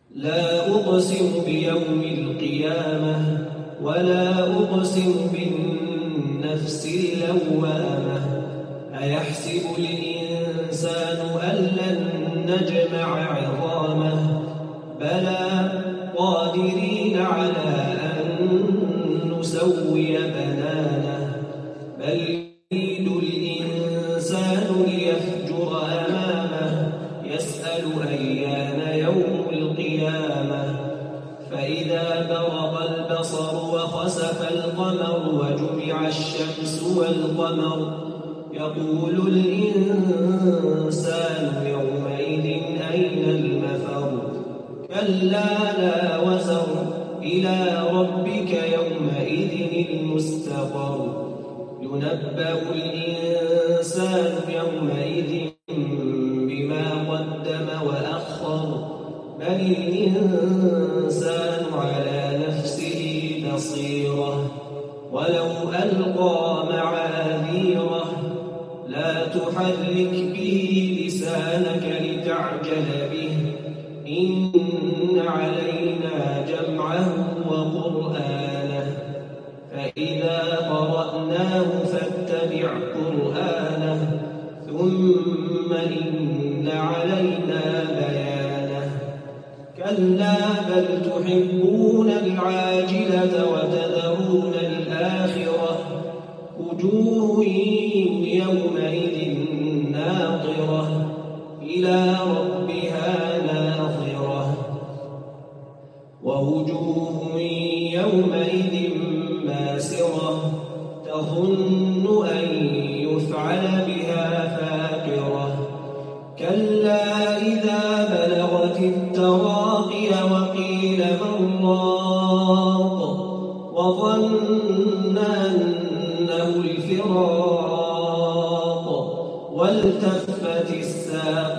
لا أقسم بيوم القيامة ولا أقسم بالنفس اللوامة أيحسب الإنسان أن لن نجمع عظامه بلى قادرين على أن نسوي بنانه بل يريد الإنسان ليفجر أمامه يسأل أيان يوم القيامة فإذا برق البصر وخسف القمر وجمع الشمس والقمر يقول الإنسان يومئذ أين المفر كلا لا وزر إلى ربك يومئذ المستقر ينبأ الإنسان يومئذ بما قدم وأخر بل الإنسان على نفسه بصيرة ولو ألقى معاذيره لا تحرك به لسانك لتعجل به إن علينا جمعه وقرآنه فإذا قرأناه فاتبع قرآنه ثم إن علينا بيانه كلا بل تحبون العاجلة وتذرون الآخرة وجوه يومئذ ناظرة إلى ربها ناظرة ووجوه يومئذ باسرة تظن أن يفعل بها فاقرة كلا إذا بلغت التراقي وقيل من راق وظن أنه الفراق والتفت الساق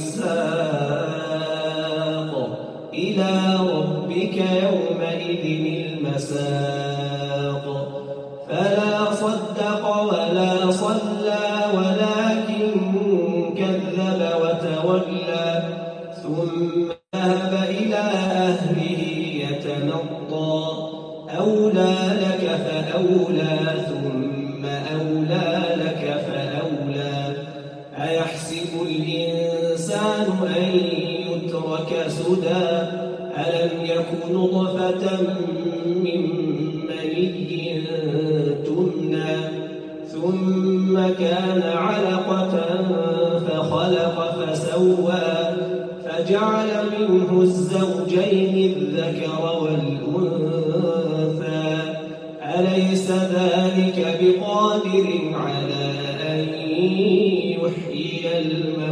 بالساق إلى ربك يومئذ المساق فلا صدق ولا صلى ولكن كذب وتولى ثم ذهب إلى أهله يتمطى أولى لك فأولى ثم أولى لك فأولى أيحسب الإنسان أن يترك سدى ألم يكن نطفة من مني تمنى ثم كان علقة فخلق فسوى فجعل منه الزوجين الذكر والأنثى أليس ذلك بقادر على أن يحيي الموتى